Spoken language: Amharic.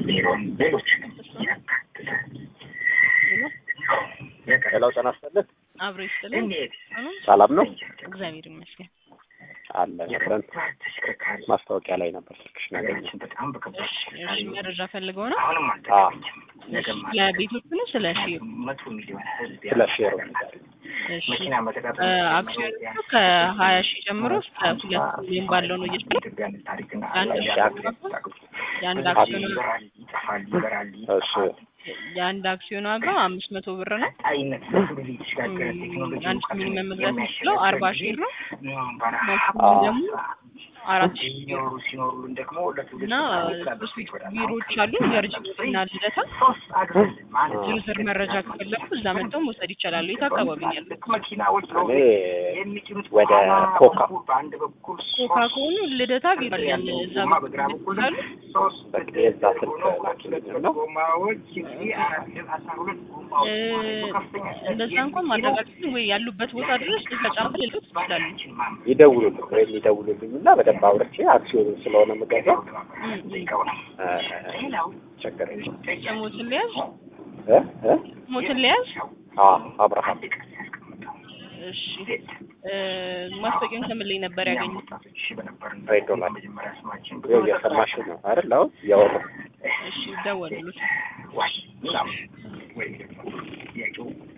ሄሎ ጤና ይስጥልኝ። አብሮ ይስጥልኝ። ሰላም ነው? እግዚአብሔር ይመስገን። አለን ማስታወቂያ ላይ ነበር ስልክሽ ነገር። እሺ መረጃ ፈልገው ነው? ለቤቶቹ ነው ስለ ሼሩ? ስለ ሼሩ። እሺ አክሲዮኑ ከ20 ሺህ ጀምሮ እስከ 2 ሚሊዮን ባለው ነው እየተሸጠ የአንድ አክሲዮን ዋጋ 500 ብር ነው። አንድ ሚኒመም መግዛት የሚችለው 40 ሺህ ነው። ደግሞ 4000 እና ቢሮዎች አሉ ቨርጂኒያ እና ልደታ። ዝርዝር መረጃ ከፈለጉ እዛ መጥተው መውሰድ ይችላሉ። የት አካባቢ ነው ያሉት? ወደ ኮካ ከሆኑ ልደታ ቢሮ አለን። እዛ በኩል አሉ። የዛ ስልክ ነው። እንደዛ እንኳን ማድረጋችን ወይ ያሉበት ቦታ ድረስ ተጫምተው ሊሉት ይችላሉ። ይደውሉልኝና በደንብ አውርቼ አክሲዮኑን ስለሆነ የምገዛው ቸገር የለውም። ሞትን ሊያዝ አብርሃም። እሺ ማስታወቂያውን ከምን ላይ ነበር ያገኙት? ሬዲዮ ላይ እየሰማሽ ነው አይደል? አሁን ያወራሁ። እሺ ደወሉልኝ።